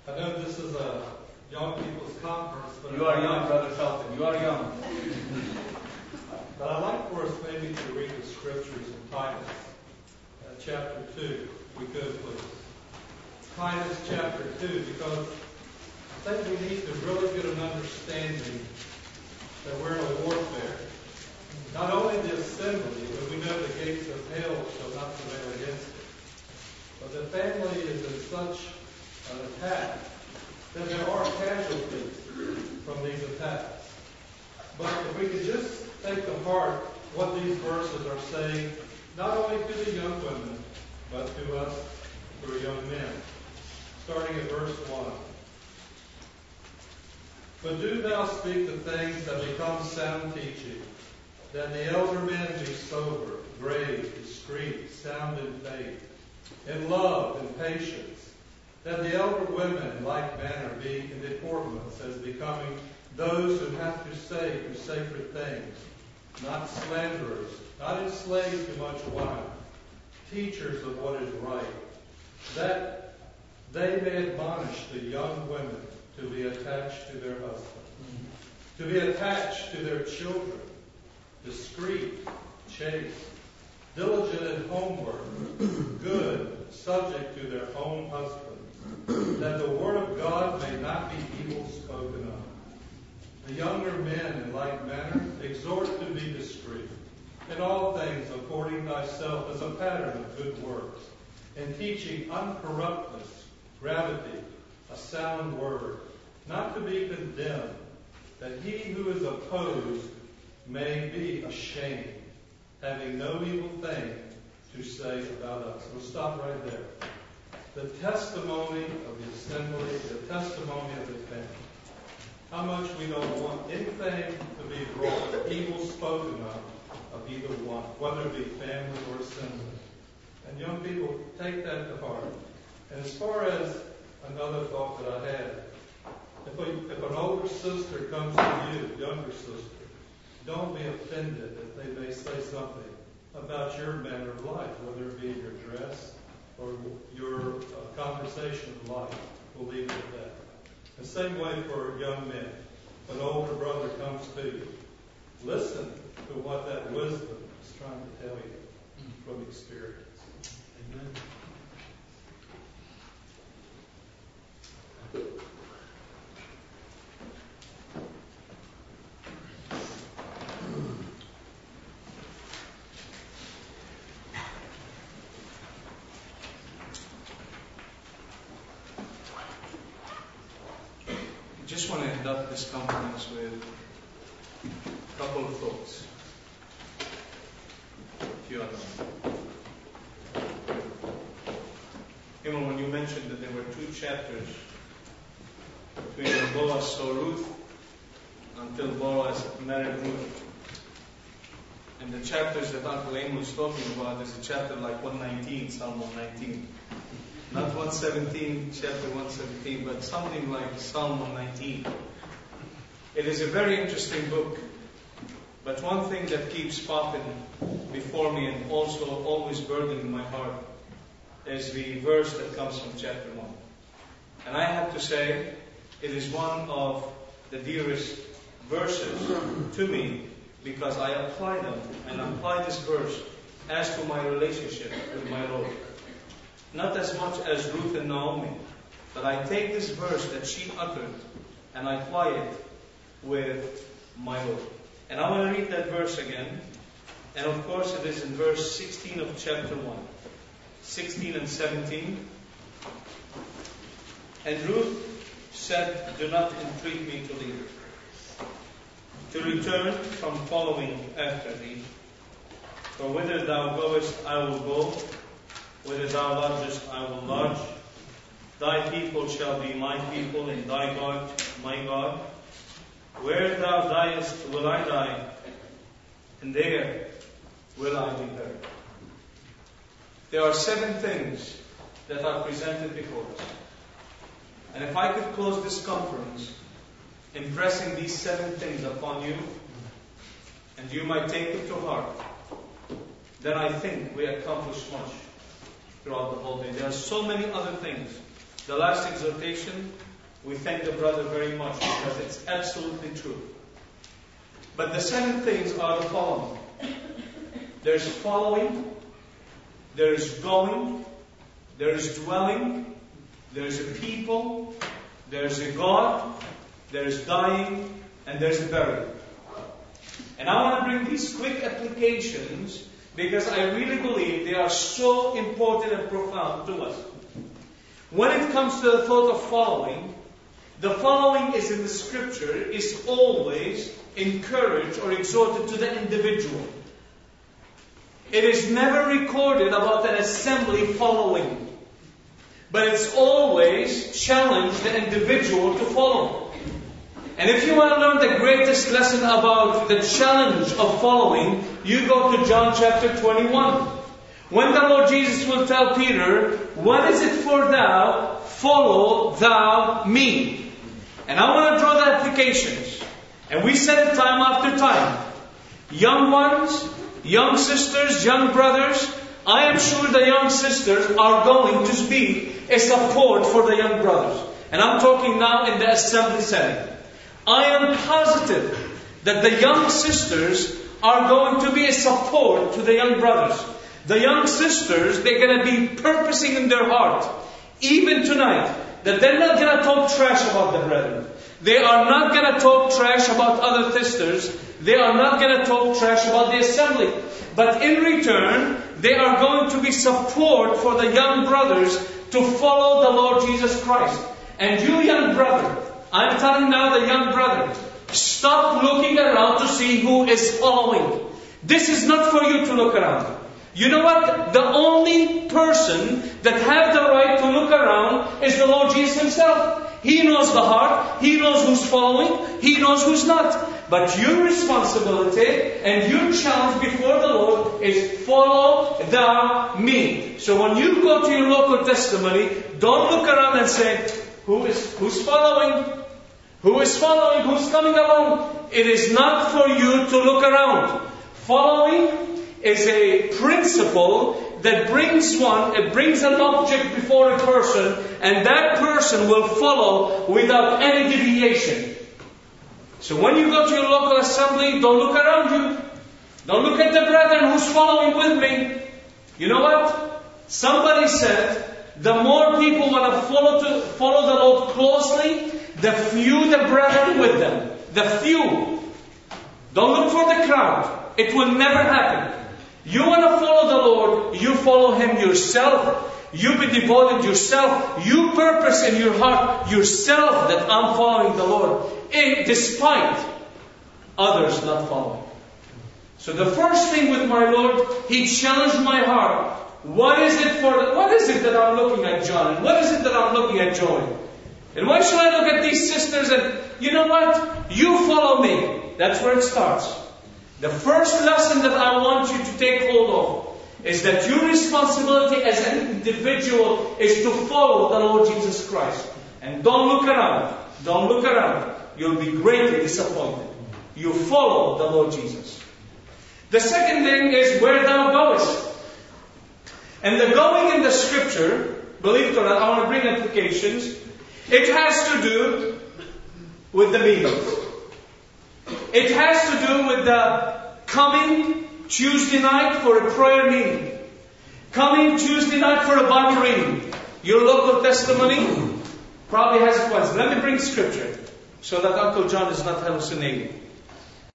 I know this is a young people's conference, but you are young, Brother Felton. You are young. But I'd like for us maybe to read the scriptures in Titus, chapter 2, if we could, please. Titus chapter 2, because I think we need to really get an understanding that we're in a warfare. Not only the assembly, but we know the gates of hell shall not prevail against it. But the family is in such an attack that there are casualties from these attacks. But if we could just take to heart what these verses are saying, not only to the young women, but to us who are young men. Starting at verse 1. But do thou speak the things that become sound teaching, that the elder men be sober, grave, discreet, sound in faith, in love and patience, that the elder women in like manner be in deportments as becoming those who have to say for sacred things, not slanderers, not enslaved to much wine, teachers of what is right, that they may admonish the young women to be attached to their husbands, to be attached to their children, discreet, chaste, diligent in homework, good, subject to their own husbands, that the word of God may not be evil spoken of. The younger men in like manner exhort to be discreet, in all things according thyself as a pattern of good works, in teaching uncorruptness, gravity, a sound word, not to be condemned, that he who is opposed may be ashamed, having no evil thing to say about us. We'll stop right there. The testimony of the assembly, the testimony of the family. How much we don't want anything to be brought, evil spoken of either one, whether it be family or assembly. And young people, take that to heart. And as far as another thought that I had, if an older sister comes to you, younger sister, don't be offended if they may say something about your manner of life, whether it be your dress or your conversation of life. We'll leave it at that. The same way for young men. If an older brother comes to you, listen to what that wisdom is trying to tell you from experience. Amen. I just want to end up this conference with a couple of thoughts. If you allow. When you mentioned that there were 2 chapters between when Boaz saw Ruth until Boaz married Ruth. And the chapters that Uncle Amos was talking about is a chapter like 119, Psalm 119. Not 117, chapter 117, but something like Psalm 119. It is a very interesting book. But one thing that keeps popping before me and also always burdening my heart is the verse that comes from chapter 1. And I have to say, it is one of the dearest verses to me because I apply them and apply this verse as to my relationship with my Lord. Not as much as Ruth and Naomi, but I take this verse that she uttered and I apply it with my Lord. And I want to read that verse again. And of course it is in verse 16 of chapter 1. 16 and 17. And Ruth said, do not entreat me to leave, to return from following after thee. For whither thou goest, I will go. Whither thou lodgest, I will lodge. Thy people shall be my people, and thy God my God. Where thou diest, will I die, and there will I be buried. There are 7 things that are presented before us. And if I could close this conference impressing these 7 things upon you, and you might take it to heart, then I think we accomplished much throughout the whole day. There are so many other things The last exhortation, we thank the brother very much because it's absolutely true. But the 7 things are the following. There's following, there's going, there's dwelling, there's a people, there's a God, there's dying, and there's a burial. And I want to bring these quick applications because I really believe they are so important and profound to us. When it comes to the thought of following, the following is in the scripture is always encouraged or exhorted to the individual. It is never recorded about an assembly following. But it's always challenged the individual to follow. And if you want to learn the greatest lesson about the challenge of following, you go to John chapter 21. When the Lord Jesus will tell Peter, "What is it for thou? Follow thou me." And I want to draw the applications. And we said it time after time. Young ones, young sisters, young brothers, I am sure the young sisters are going to be a support for the young brothers. And I'm talking now in the assembly setting. I am positive that the young sisters are going to be a support to the young brothers. The young sisters, they're going to be purposing in their heart, even tonight, that they're not going to talk trash about the brethren. They are not going to talk trash about other sisters. They are not going to talk trash about the assembly. But in return, they are going to be support for the young brothers to follow the Lord Jesus Christ. And you young brother, I'm telling now the young brother, stop looking around to see who is following. This is not for you to look around. You know what? The only person that has the right to look around is the Lord Jesus Himself. He knows the heart. He knows who's following. He knows who's not. But your responsibility and your challenge before the Lord is follow thou me. So when you go to your local testimony, don't look around and say, who's following? Who is following? Who's coming along? It is not for you to look around. Following is a principle that brings an object before a person, and that person will follow without any deviation. So when you go to your local assembly, don't look around you. Don't look at the brethren who's following with me. You know what? Somebody said, the more people want to follow the Lord closely, the few the brethren with them. The few. Don't look for the crowd. It will never happen. You want to follow the Lord, you follow Him yourself. You be devoted yourself. You purpose in your heart yourself that I'm following the Lord, despite others not following. So the first thing with my Lord, He challenged my heart. What is it that I'm looking at John? And what is it that I'm looking at Joey? And why should I look at these sisters and, you know what? You follow me. That's where it starts. The first lesson that I want you to take hold of is that your responsibility as an individual is to follow the Lord Jesus Christ. And don't look around. Don't look around. You'll be greatly disappointed. You follow the Lord Jesus. The second thing is where thou goest. And the going in the scripture, believe it or not, I want to bring applications. It has to do with the meetings. It has to do with the coming Tuesday night for a prayer meeting. Coming Tuesday night for a Bible reading. Your local testimony probably has it once. Let me bring scripture so that Uncle John is not hallucinating.